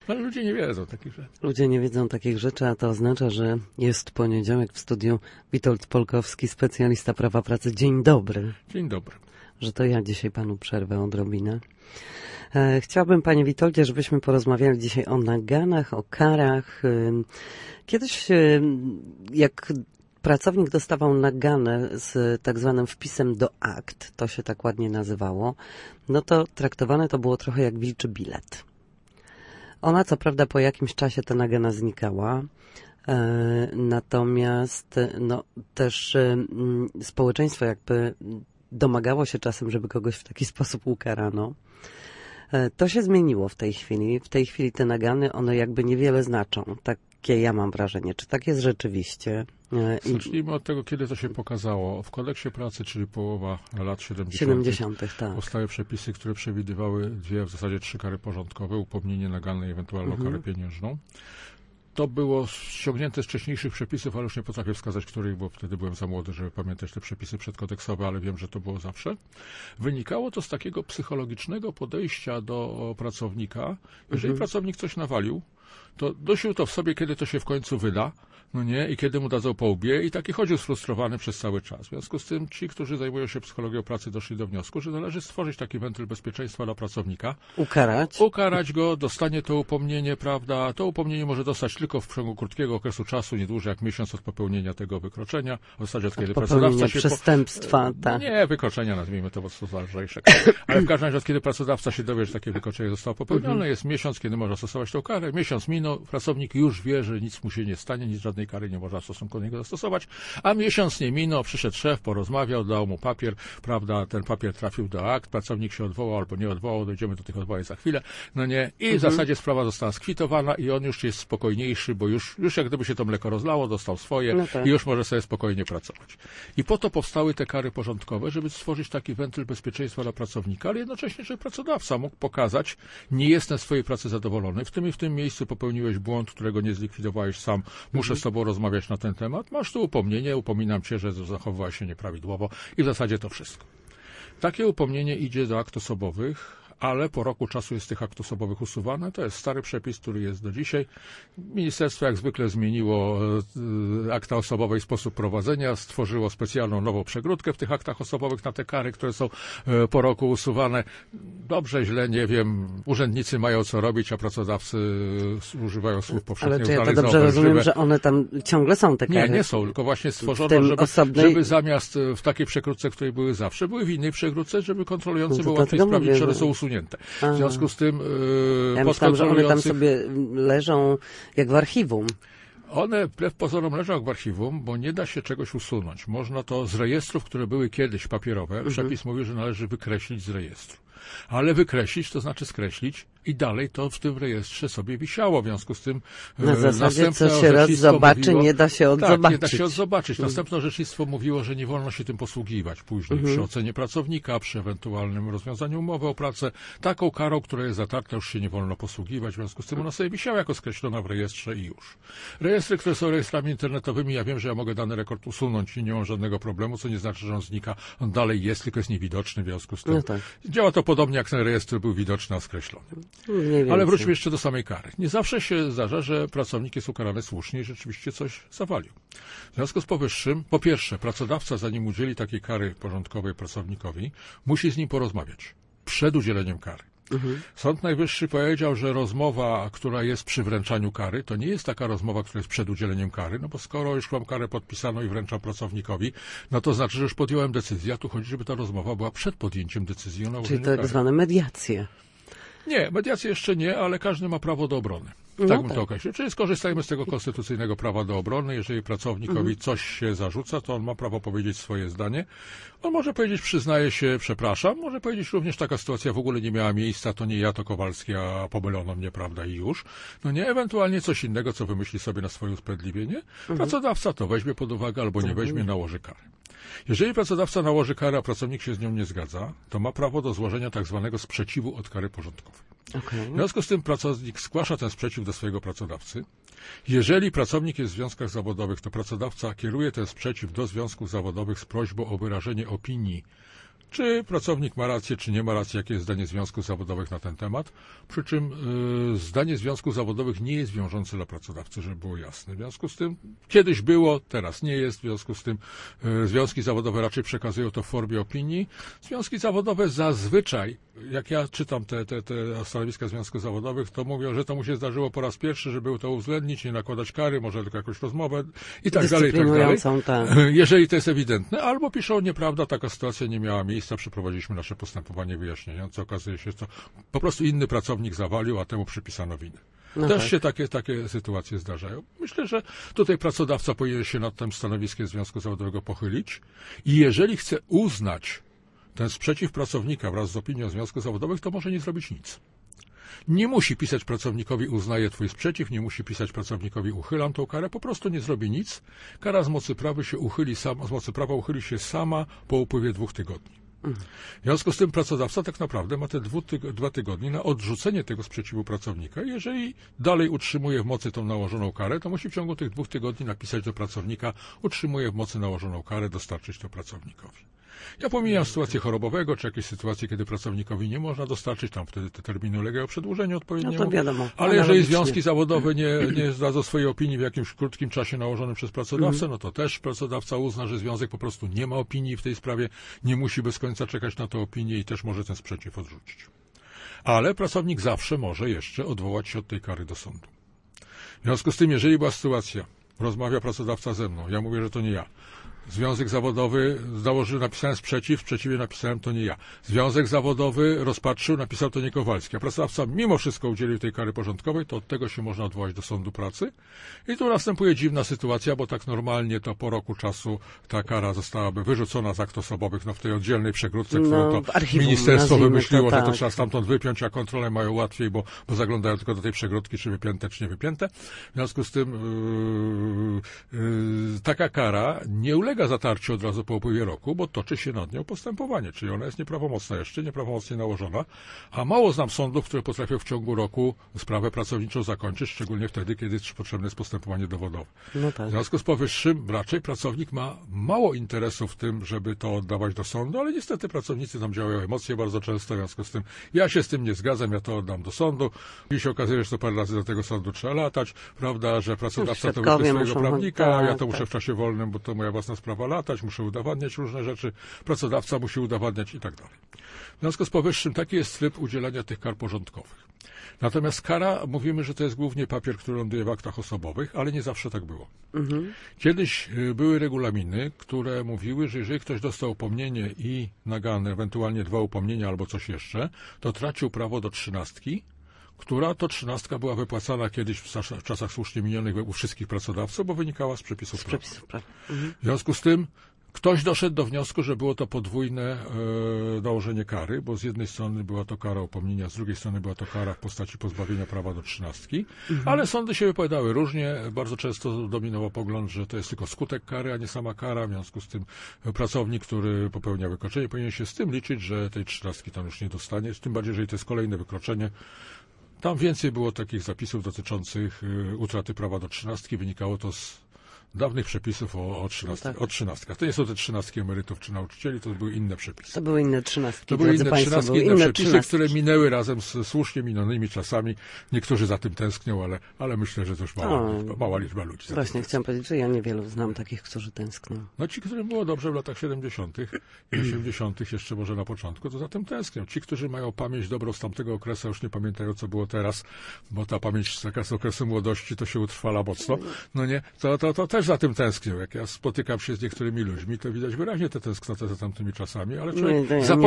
Ale ludzie nie wiedzą takich rzeczy. Ludzie nie wiedzą takich rzeczy, a to oznacza, że jest poniedziałek w studiu Witold Polkowski, specjalista prawa pracy. Dzień dobry. Dzień dobry. Że to ja dzisiaj panu przerwę odrobinę. Chciałabym, panie Witoldzie, żebyśmy porozmawiali dzisiaj o naganach, o karach. Kiedyś, jak pracownik dostawał naganę z tak zwanym wpisem do akt, to się tak ładnie nazywało, no to traktowane to było trochę jak wilczy bilet. Ona, co prawda, po jakimś czasie ta nagana znikała, natomiast no, też społeczeństwo jakby domagało się czasem, żeby kogoś w taki sposób ukarano. To się zmieniło w tej chwili. W tej chwili te nagany, one jakby niewiele znaczą. Takie ja mam wrażenie. Czy tak jest rzeczywiście? Zacznijmy od tego, kiedy to się pokazało. W kodeksie pracy, czyli połowa lat 70. Tak. Powstały przepisy, które przewidywały w zasadzie 3 kary porządkowe, upomnienie nagane i ewentualną karę pieniężną. To było ściągnięte z wcześniejszych przepisów, ale już nie potrafię wskazać, których, bo wtedy byłem za młody, żeby pamiętać te przepisy przedkodeksowe, ale wiem, że to było zawsze. Wynikało to z takiego psychologicznego podejścia do pracownika. Jeżeli pracownik coś nawalił, to dusił to w sobie, kiedy to się w końcu wyda, no nie, i kiedy mu dadzą po łbie, i taki chodził sfrustrowany przez cały czas. W związku z tym ci, którzy zajmują się psychologią pracy, doszli do wniosku, że należy stworzyć taki wentyl bezpieczeństwa dla pracownika. Ukarać go, dostanie to upomnienie, prawda? To upomnienie może dostać tylko w ciągu krótkiego okresu czasu, nie dłużej jak miesiąc od popełnienia tego wykroczenia. W zasadzie od kiedy pracodawca się... przestępstwa, tak. Nie, wykroczenia, nazwijmy to, bo to ważniejsze. Ale w każdym razie, od kiedy pracodawca się dowie, że takie wykroczenie zostało popełnione, jest miesiąc, kiedy można stosować tą karę. Miesiąc minął, pracownik już wie, że nic mu się nie stanie, nic żadnej kary nie można w stosunku do niego zastosować, a miesiąc nie minął, przyszedł szef, porozmawiał, dał mu papier, prawda, ten papier trafił do akt, pracownik się odwołał albo nie odwołał, dojdziemy do tych odwołań za chwilę, no nie, i w zasadzie sprawa została skwitowana i on już jest spokojniejszy, bo już jak gdyby się to mleko rozlało, dostał swoje i już może sobie spokojnie pracować. I po to powstały te kary porządkowe, żeby stworzyć taki wentyl bezpieczeństwa dla pracownika, ale jednocześnie, żeby pracodawca mógł pokazać, nie jestem z twojej pracy zadowolony, w tym i w tym miejscu popełniłeś błąd, którego nie zlikwidowałeś sam, muszę z tobą rozmawiać na ten temat, masz tu upomnienie, upominam cię, że zachowywałeś się nieprawidłowo i w zasadzie to wszystko. Takie upomnienie idzie do akt osobowych, ale po roku czasu jest z tych aktów osobowych usuwane. To jest stary przepis, który jest do dzisiaj. Ministerstwo jak zwykle zmieniło akta osobowe i sposób prowadzenia, stworzyło specjalną nową przegródkę w tych aktach osobowych na te kary, które są po roku usuwane. Dobrze, źle, nie wiem. Urzędnicy mają co robić, a pracodawcy używają słów powszechnie uznanych za obelżywe. Ale czy ja to dobrze rozumiem, że one tam ciągle są te kary? Nie są, tylko właśnie stworzono, żeby zamiast w takiej przegródce, w której były zawsze, były w innej przegródce, żeby kontrolujący było łatwiej sprawdzić, czy one są usunięte. W związku z tym ja myślałam, że one tam sobie leżą jak w archiwum. One wbrew pozorom leżą jak w archiwum, bo nie da się czegoś usunąć. Można to z rejestrów, które były kiedyś papierowe, przepis mówi, że należy wykreślić z rejestru. Ale wykreślić to znaczy skreślić i dalej to w tym rejestrze sobie wisiało. W związku z tym na zasadzie, co się raz zobaczy, nie da się odzobaczyć. Nie da się odzobaczyć. Następne orzecznictwo mówiło, że nie wolno się tym posługiwać później przy ocenie pracownika, przy ewentualnym rozwiązaniu umowy o pracę. Taką karą, która jest zatarta, już się nie wolno posługiwać. W związku z tym ona sobie wisiała jako skreślona w rejestrze i już. Rejestry, które są rejestrami internetowymi, ja wiem, że ja mogę dany rekord usunąć i nie mam żadnego problemu, co nie znaczy, że on znika. On dalej jest, tylko jest niewidoczny w związku z tym. No tak. Działa to podobnie, jak ten rejestr był widoczny, a skreślony. Ale wróćmy jeszcze do samej kary. Nie zawsze się zdarza, że pracownik jest ukarany słusznie i rzeczywiście coś zawalił. W związku z powyższym, po pierwsze, pracodawca, zanim udzieli takiej kary porządkowej pracownikowi, musi z nim porozmawiać przed udzieleniem kary. Sąd Najwyższy powiedział, że rozmowa, która jest przy wręczaniu kary, to nie jest taka rozmowa, która jest przed udzieleniem kary, no bo skoro już mam karę podpisaną i wręczam pracownikowi, no to znaczy, że już podjąłem decyzję, a tu chodzi, żeby ta rozmowa była przed podjęciem decyzji o nałożeniu kary. Czyli tak zwane mediacje. Nie, mediacje jeszcze nie, ale każdy ma prawo do obrony. Tak bym to określił. Czyli skorzystajmy z tego konstytucyjnego prawa do obrony. Jeżeli pracownikowi coś się zarzuca, to on ma prawo powiedzieć swoje zdanie. On może powiedzieć, przyznaję się, przepraszam. Może powiedzieć również, taka sytuacja w ogóle nie miała miejsca, to nie ja, to Kowalski, a pomylono mnie, prawda, i już. No nie, ewentualnie coś innego, co wymyśli sobie na swoje usprawiedliwienie. Pracodawca to weźmie pod uwagę albo nie weźmie, nałoży karę. Jeżeli pracodawca nałoży karę, a pracownik się z nią nie zgadza, to ma prawo do złożenia tak zwanego sprzeciwu od kary porządkowej. W związku z tym pracownik zgłasza ten sprzeciw do swojego pracodawcy. Jeżeli pracownik jest w związkach zawodowych, to pracodawca kieruje ten sprzeciw do związków zawodowych z prośbą o wyrażenie opinii czy pracownik ma rację, czy nie ma racji, jakie jest zdanie związków zawodowych na ten temat. Przy czym zdanie związków zawodowych nie jest wiążące dla pracodawcy, żeby było jasne. W związku z tym kiedyś było, teraz nie jest. W związku z tym związki zawodowe raczej przekazują to w formie opinii. Związki zawodowe zazwyczaj, jak ja czytam te stanowiska związków zawodowych, to mówią, że to mu się zdarzyło po raz pierwszy, żeby to uwzględnić, nie nakładać kary, może tylko jakąś rozmowę i tak dalej, i tak dalej. Tak. Jeżeli to jest ewidentne, albo piszą, nieprawda, taka sytuacja nie miała miejsca, przeprowadziliśmy nasze postępowanie wyjaśniające, okazuje się, że to po prostu inny pracownik zawalił, a temu przypisano winę. No Też tak. się takie sytuacje zdarzają. Myślę, że tutaj pracodawca powinien się nad tym stanowiskiem związku zawodowego pochylić i jeżeli chce uznać ten sprzeciw pracownika wraz z opinią związków zawodowych, to może nie zrobić nic. Nie musi pisać pracownikowi uznaję twój sprzeciw, nie musi pisać pracownikowi uchylam tą karę, po prostu nie zrobi nic. Kara z mocy prawa uchyli się sama po upływie 2 tygodni. W związku z tym pracodawca tak naprawdę ma te 2 tygodnie na odrzucenie tego sprzeciwu pracownika. Jeżeli dalej utrzymuje w mocy tą nałożoną karę, to musi w ciągu tych 2 tygodni napisać do pracownika, utrzymuje w mocy nałożoną karę, dostarczyć to pracownikowi. Ja pomijam sytuację chorobowego, czy jakieś sytuacje, kiedy pracownikowi nie można dostarczyć, tam wtedy te terminy ulegają przedłużeniu odpowiedniemu. No to wiadomo. Ale jeżeli związki zawodowe nie zdadzą swojej opinii w jakimś krótkim czasie nałożonym przez pracodawcę, no to też pracodawca uzna, że związek po prostu nie ma opinii w tej sprawie, nie musi bez końca czekać na tę opinię i też może ten sprzeciw odrzucić. Ale pracownik zawsze może jeszcze odwołać się od tej kary do sądu. W związku z tym, jeżeli była sytuacja, rozmawia pracodawca ze mną, ja mówię, że to nie ja. Związek zawodowy założył, napisałem sprzeciw, w sprzeciwie napisałem to nie ja. Związek zawodowy rozpatrzył, napisał to nie Kowalski. A pracodawca mimo wszystko udzielił tej kary porządkowej, to od tego się można odwołać do sądu pracy. I tu następuje dziwna sytuacja, bo tak normalnie to po roku czasu ta kara zostałaby wyrzucona z akt osobowych, w tej oddzielnej przegródce, którą to archiwum, ministerstwo wymyśliło, to, że to tak. trzeba stamtąd wypiąć, a kontrole mają łatwiej, bo zaglądają tylko do tej przegródki, czy wypięte, czy nie wypięte. W związku z tym taka kara nie ulega zatarciu od razu po upływie roku, bo toczy się nad nią postępowanie, czyli ona jest nieprawomocna jeszcze, nieprawomocnie nałożona, a mało znam sądów, które potrafią w ciągu roku sprawę pracowniczą zakończyć, szczególnie wtedy, kiedy potrzebne jest postępowanie dowodowe. No tak. W związku z powyższym raczej pracownik ma mało interesu w tym, żeby to oddawać do sądu, ale niestety pracownicy tam działają emocje bardzo często, w związku z tym ja się z tym nie zgadzam, ja to oddam do sądu. I się okazuje, że to parę razy do tego sądu trzeba latać, prawda, że pracodawca to wyśle swojego prawnika, ja to muszę w czasie wolnym, bo to moja własna sprawa latać, muszę udowadniać różne rzeczy, pracodawca musi udowadniać i tak dalej. W związku z powyższym taki jest tryb udzielania tych kar porządkowych. Natomiast kara, mówimy, że to jest głównie papier, który ląduje w aktach osobowych, ale nie zawsze tak było. Kiedyś były regulaminy, które mówiły, że jeżeli ktoś dostał upomnienie i nagany, ewentualnie 2 upomnienia albo coś jeszcze, to tracił prawo do 13, która to 13 była wypłacana kiedyś w czasach słusznie minionych u wszystkich pracodawców, bo wynikała z przepisów prawa. W związku z tym ktoś doszedł do wniosku, że było to podwójne nałożenie kary, bo z jednej strony była to kara upomnienia, z drugiej strony była to kara w postaci pozbawienia prawa do 13, ale sądy się wypowiadały różnie. Bardzo często dominował pogląd, że to jest tylko skutek kary, a nie sama kara. W związku z tym pracownik, który popełnia wykroczenie, powinien się z tym liczyć, że tej 13 tam już nie dostanie, tym bardziej, jeżeli to jest kolejne wykroczenie. Tam więcej było takich zapisów dotyczących utraty prawa do 13. Wynikało to z dawnych przepisów o 13. No tak. O 13. To nie są te 13 emerytów czy nauczycieli, to były inne przepisy. To były inne 13. To były inne Państwo, 13, były inne przepisy, 13. które minęły razem z słusznie minionymi czasami. Niektórzy za tym tęsknią, ale myślę, że to już mała liczba ludzi. Właśnie, chciałam powiedzieć, że ja niewielu znam takich, którzy tęsknią. No ci, którym było dobrze w latach 70. i 80. jeszcze może na początku, to za tym tęsknią. Ci, którzy mają pamięć dobrą z tamtego okresu, już nie pamiętają, co było teraz, bo ta pamięć z okresu młodości to się utrwala mocno, no nie, to też za tym tęsknią. Jak ja spotykam się z niektórymi ludźmi, to widać wyraźnie tę tęsknotę za tamtymi czasami, ale człowiek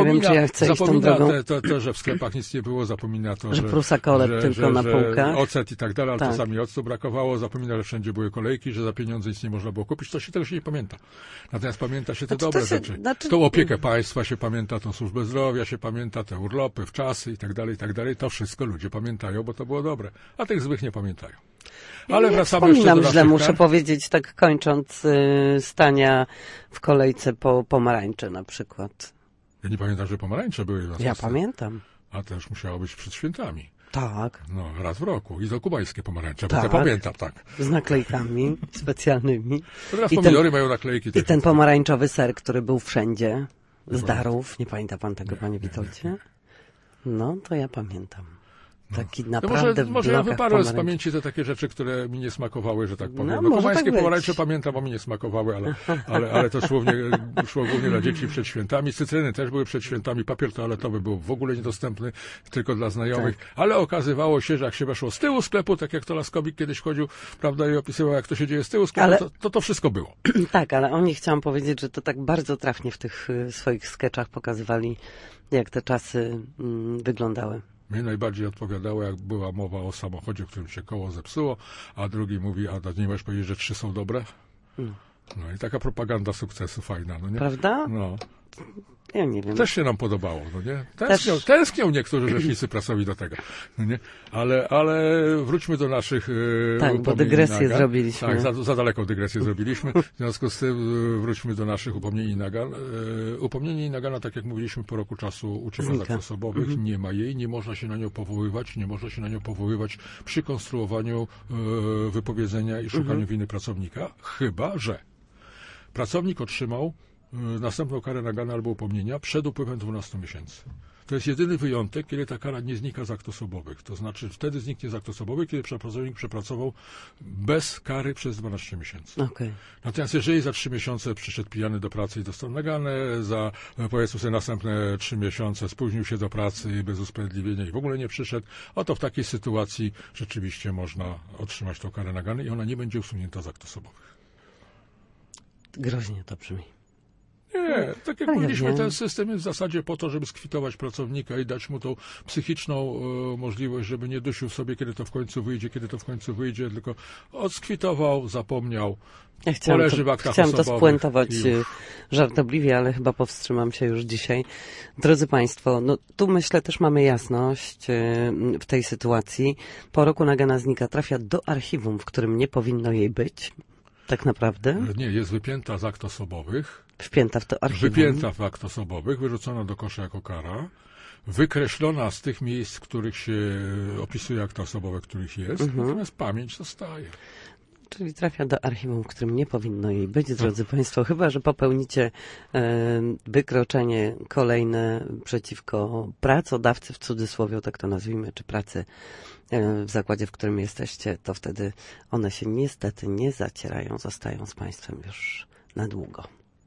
zapomina to, że w sklepach nic nie było, zapomina to, że prusakolek tylko na półkach. Ocet i tak dalej, ale tak. czasami octu brakowało, zapomina, że wszędzie były kolejki, że za pieniądze nic nie można było kupić, tego się nie pamięta. Natomiast pamięta się te dobre rzeczy. Tą opiekę państwa się pamięta, tą służbę zdrowia się pamięta, te urlopy, wczasy i tak dalej, to wszystko ludzie pamiętają, bo to było dobre, a tych złych nie pamiętają. Ale wracamy jeszcze do źle, muszę powiedzieć, tak kończąc, stania w kolejce po pomarańcze na przykład. Ja nie pamiętam, że pomarańcze były. Ja pamiętam. A też musiało być przed świętami. Tak. No, raz w roku. I to kubańskie pomarańcze, tak. bo to pamiętam, tak. Z naklejkami specjalnymi. Teraz pomidory mają naklejki. I ten pomarańczowy ser, który był wszędzie. z darów. Nie pamięta pan tego, panie Witoldzie? No, to ja pamiętam. Taki naprawdę może ja wyparłem z pamięci te takie rzeczy, które mi nie smakowały, że tak powiem. No, kubańskie pomarańcze pamiętam, bo mi nie smakowały, ale to szło głównie dla dzieci przed świętami. Cytryny też były przed świętami. Papier toaletowy był w ogóle niedostępny, tylko dla znajomych. Tak. Ale okazywało się, że jak się weszło z tyłu sklepu, tak jak to Laskowik kiedyś chodził, prawda, i opisywał, jak to się dzieje z tyłu sklepu, to wszystko było. Tak, ale oni chciałam powiedzieć, że to tak bardzo trafnie w tych swoich skeczach pokazywali, jak te czasy wyglądały. Mnie najbardziej odpowiadało, jak była mowa o samochodzie, w którym się koło zepsuło, a drugi mówi, a nie możesz powiedzieć, że 3 są dobre? No i taka propaganda sukcesu fajna, no nie? Prawda? No. Ja nie wiem. Też się nam podobało, no nie? Tęsknią niektórzy rzecznicy prasowi do tego, no nie? Ale wróćmy do naszych tak, bo dygresję zrobiliśmy. Tak, za daleką dygresję zrobiliśmy. W związku z tym wróćmy do naszych upomnień i nagan. Upomnienie i nagana, tak jak mówiliśmy, po roku czasu ucieka z akt osobowych. Nie ma jej, nie można się na nią powoływać przy konstruowaniu wypowiedzenia i szukaniu winy pracownika, chyba że pracownik otrzymał następną karę nagana albo upomnienia przed upływem 12 miesięcy. To jest jedyny wyjątek, kiedy ta kara nie znika z akt osobowych. To znaczy wtedy zniknie z akt osobowych, kiedy pracownik przepracował bez kary przez 12 miesięcy. Okay. Natomiast jeżeli za 3 miesiące przyszedł pijany do pracy i dostał naganę, za powiedzmy sobie następne 3 miesiące spóźnił się do pracy bez usprawiedliwienia i w ogóle nie przyszedł, oto w takiej sytuacji rzeczywiście można otrzymać tą karę nagany i ona nie będzie usunięta z akt osobowych. Groźnie to brzmi. Nie, tak jak mówiliśmy, ten system jest w zasadzie po to, żeby skwitować pracownika i dać mu tą psychiczną możliwość, żeby nie dusił sobie, kiedy to w końcu wyjdzie, tylko odskwitował, zapomniał, poleży w aktach osobowych. Chciałam to spuentować żartobliwie, ale chyba powstrzymam się już dzisiaj. Drodzy Państwo, no tu myślę też mamy jasność w tej sytuacji. Po roku nagana znika, trafia do archiwum, w którym nie powinno jej być. Tak naprawdę? Nie, jest wypięta z akt osobowych. Wpięta w to archiwum. Wypięta w akt osobowych, wyrzucona do kosza jako kara, wykreślona z tych miejsc, w których się opisuje akta osobowe, których jest, natomiast pamięć zostaje. Czyli trafia do archiwum, w którym nie powinno jej być, drodzy Państwo, chyba że popełnicie wykroczenie kolejne przeciwko pracodawcy, w cudzysłowie, tak to nazwijmy, czy pracy w zakładzie, w którym jesteście, to wtedy one się niestety nie zacierają, zostają z Państwem już na długo.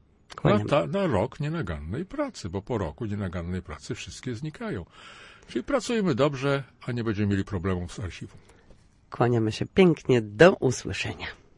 Na rok nienagannej pracy, bo po roku nienagannej pracy wszystkie znikają. Czyli pracujemy dobrze, a nie będziemy mieli problemów z archiwum. Kłaniamy się pięknie, do usłyszenia.